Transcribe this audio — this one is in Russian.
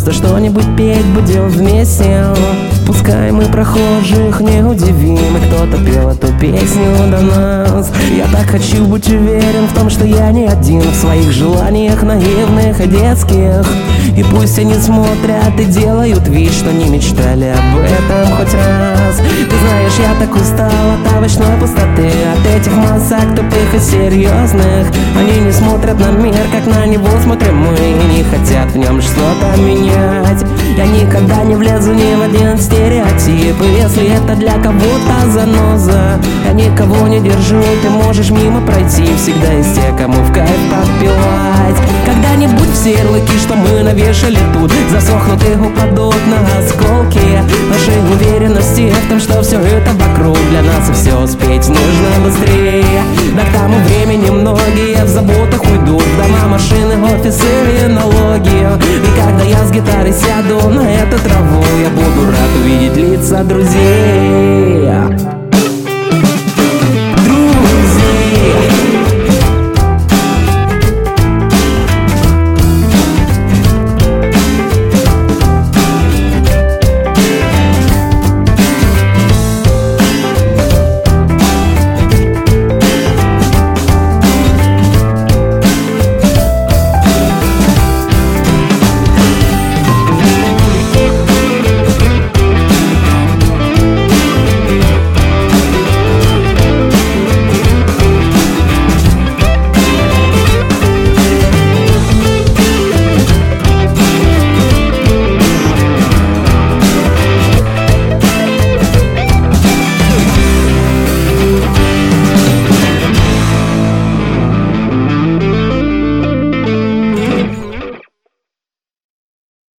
просто что-нибудь петь будем вместе. Пускай мы прохожих не удивим, и кто-то пел эту песню до нас. Я так хочу быть уверен в том, что я не один в своих желаниях наивных и детских. И пусть они смотрят и делают вид, что не мечтали об этом хоть раз. Ты знаешь, я так устал от овощной пустоты, от этих масок тупых и серьезных. Они не смотрят на мир, как на него смотрим мы, и не хотят в нем что-то менять. Я никогда не влезу ни в один стереотип, и если это для кого-то заноза, я никого не держу, ты можешь мимо пройти. Всегда есть те, кому в кайф подпевать. Когда-нибудь все ярлыки, что мы навешали тут, засохнут и упадут на осколки нашей уверенности в том, что все это вокруг для нас, и все успеть нужно быстрее. Да к тому времени многие в заботах уйдут в дома, машины, офисы и налоги. И когда я с гитарой сяду на эту траву, я буду рад увидеть лица друзей.